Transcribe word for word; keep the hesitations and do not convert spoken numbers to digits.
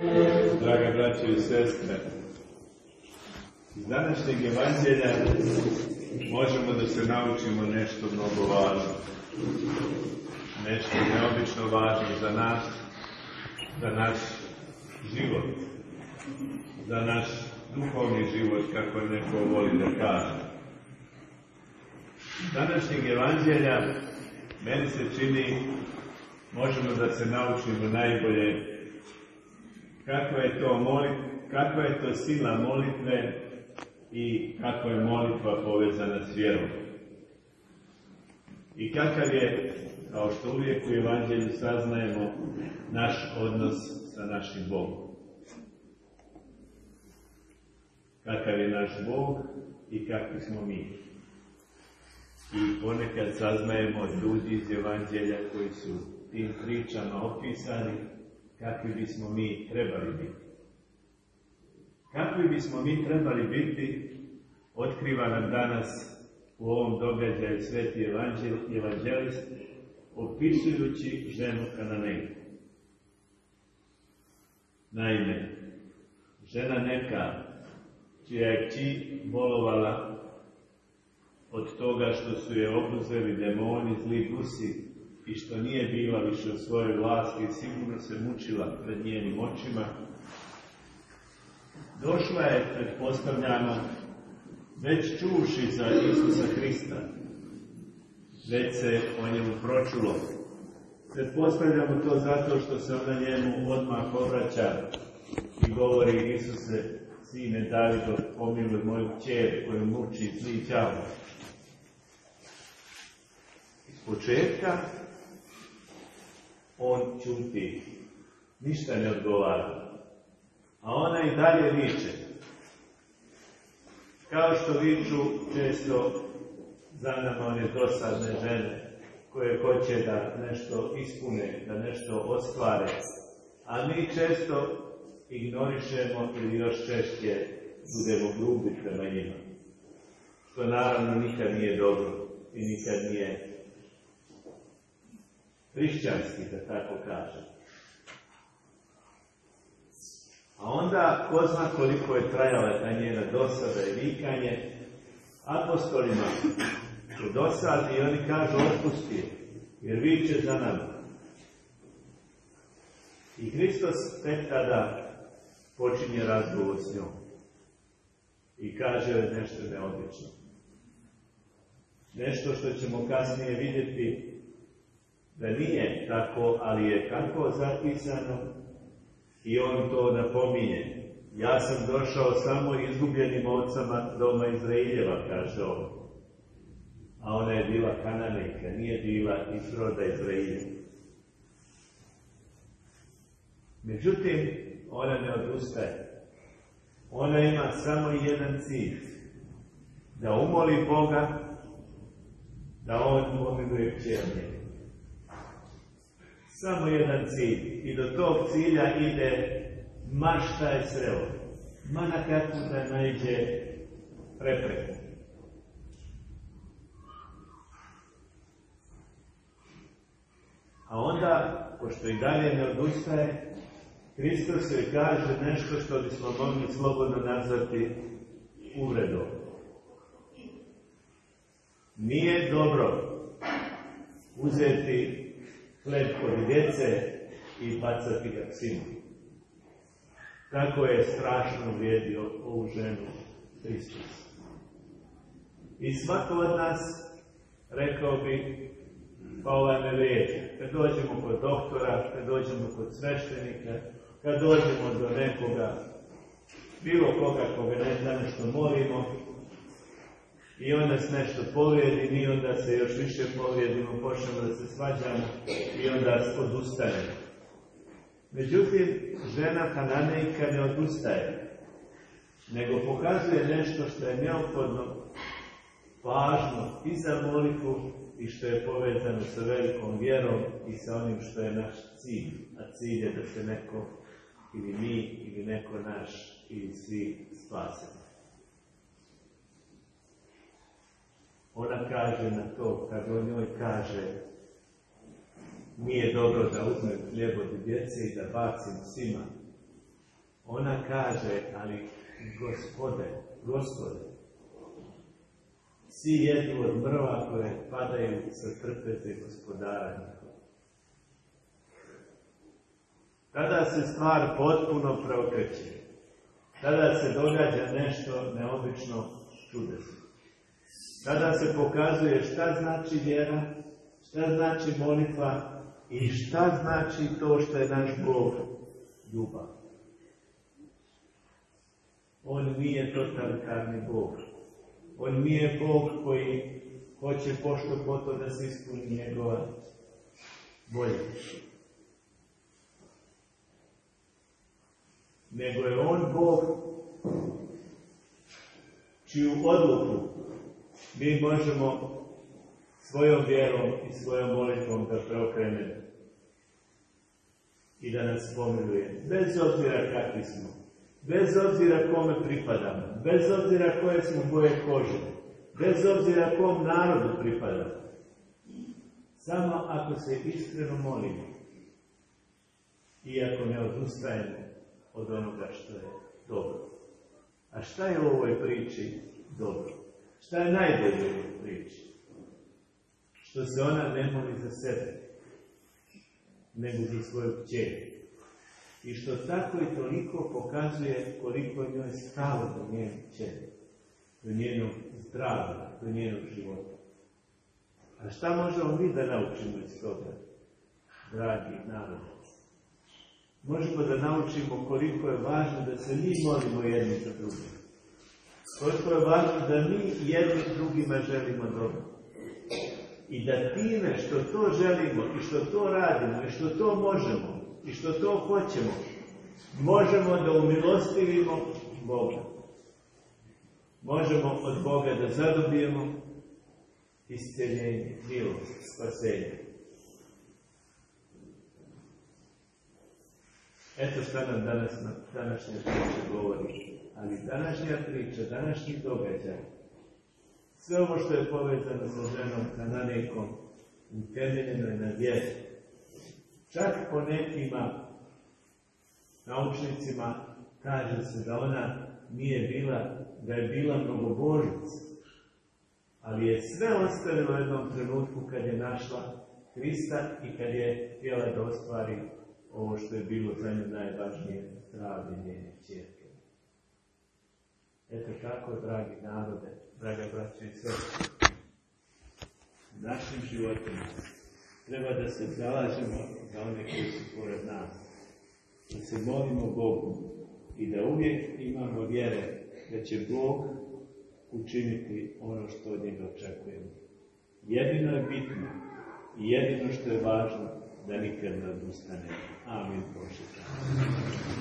Draga braćo i sestre, iz današnjeg evanđelja možemo da se naučimo nešto mnogo važno, nešto neobično važno za nas, za naš život, za naš duhovni život, kako neko voli da kaže. Iz današnjeg evanđelja meni se čini možemo da se naučimo najbolje kakva je to molit, kakva je to sila molitve i kako je molitva povezana s vjerom. I kakav je, kao što uvijek u evanđelju saznajemo, naš odnos sa našim Bogom. Kakav je naš Bog i kakvi smo mi. I ponekad saznajemo ljudi iz evanđelja koji su tim pričama opisani, kakvi bismo mi trebali biti. Kakvi bismo mi trebali biti, otkriva nam danas u ovom događaju sveti evanđelist, opisujući ženu Kananejku. Naime, žena neka, čija je kći bolovala od toga što su je obuzeli demoni, zli dusi, i što nije bila više u svojoj vlasti i sigurno se mučila pred njenim očima, došla je, pretpostavljamo, već čuši za Isusa Hrista, već se o njemu pročulo. Pretpostavljamo to zato što se ona njemu odmah obraća i govori: Isuse, sine Davidov, pomiluj moju kćer koju muči zli đavo. Iz početka on ćuti, ništa ne odgovara, a ona i dalje viče. Kao što viču često za nama one dosadne žene koje hoće da nešto ispune, da nešto ostvare, a mi često ignorišemo ili još češće budemo grubi prema njima, što naravno nikad nije dobro i nikad nije hrišćanski, da tako kažem. A onda, ko zna koliko je trajala ta njena dosada i vikanje, apostolima se dosadi i oni kažu: otpusti, jer viče za nama. I Hristos tek tada počinje razgovor s njom i kaže nešto neobično. Nešto što ćemo kasnije vidjeti da nije tako, ali je tako zapisano i on to napominje. Ja sam došao samo izgubljenim ovcama doma Izraeljeva, kaže on. A ona je bila Kananejka, nije bila iz roda Izraeljeva. Međutim, ona ne odustaje. Ona ima samo jedan cilj. Da umoli Boga, da on pomiluje kćer njega. Samo jedan cilj. I do tog cilja ide ma šta je srelo. Ma na kakvu da naiđe prepreku. A onda, pošto i dalje ne odustaje, Hristos joj kaže nešto što bismo mogli slobodno nazvati uvredom. Nije dobro uzeti hleb kod djece i bacati ga psima. Tako je strašno uvrijedio ovu ženu Hristos. I svako od nas, rekao bi, pa ovaj me vrijeđa. Kad dođemo kod doktora, kad dođemo kod sveštenika, kad dođemo do nekoga, bilo koga koga ne zna nešto molimo, i onda se nešto povrijedi, mi onda se još više povrijedimo, počnemo da se svađamo i onda odustanemo. Međutim, žena Kananejka ne odustaje, nego pokazuje nešto što je neophodno, važno i za molitvu i što je povezano sa velikom vjerom i sa onim što je naš cilj. A cilj je da se neko, ili mi, ili neko naš, ili svi spasemo. Ona kaže na to, kad on njoj kaže: nije dobro da uzmem hljeb od djece i da bacim psima. Ona kaže, ali Gospode, Gospode, svi jedu od mrva koje padaju sa trpeze gospodara. Tada se stvar potpuno preokreće. Tada se događa nešto neobično čudesno. Tada se pokazuje šta znači vjera, šta znači molitva i šta znači to što je naš Bog ljubav. On nije totalitarni Bog. On nije Bog koji hoće pošto poto da se ispuni njegova volja. Nego je on Bog čiju odluku mi možemo svojom vjerom i svojom molitvom da preokrenemo i da nas pomiluje, bez obzira kakvi smo, bez obzira kome pripadamo, bez obzira koje smo boje kože, bez obzira kom narodu pripadamo. Samo ako se iskreno molimo i ako ne odustajemo od onoga što je dobro. A šta je u ovoj priči dobro? Šta je najbolje u ovoj priči? Što se ona ne moli za sebe, nego za svoju kćer. I što tako i toliko pokazuje koliko njoj je stalo do njene kćeri, do njenog zdravlja, do njenog života. A šta možemo mi da naučimo iz toga, dragi narodi? Možemo da naučimo koliko je važno da se mi molimo jedni za drugim. Koliko je važno da mi jedni drugima želimo dobro. I da time što to želimo i što to radimo i što to možemo i što to hoćemo, možemo da umilostivimo Boga. Možemo od Boga da zadobijemo isceljenje, milost, spasenje. Eto šta nam danas, današnja priča govori. Ali današnja priča, današnji događaj, sve ovo što je povezano sa ženom Kananejkom, utemeljeno je na vjeri. Čak po nekima naučnicima kaže se da ona nije bila, da je bila mnogobožnica, ali je sve ostavila u jednom trenutku kad je našla Krista i kad je htjela da ostvari ovo što je bilo za nju najvažnije, zdravlje njene ćerke. Eto tako, dragi narode, draga braća i sestre, u našim životima treba da se zalažemo za one koji su pored nas, da se molimo Bogu i da uvijek imamo vjere da će Bog učiniti ono što od njega očekujemo. Jedino je bitno i jedino što je važno da nikad ne odustane. Amin. Bože.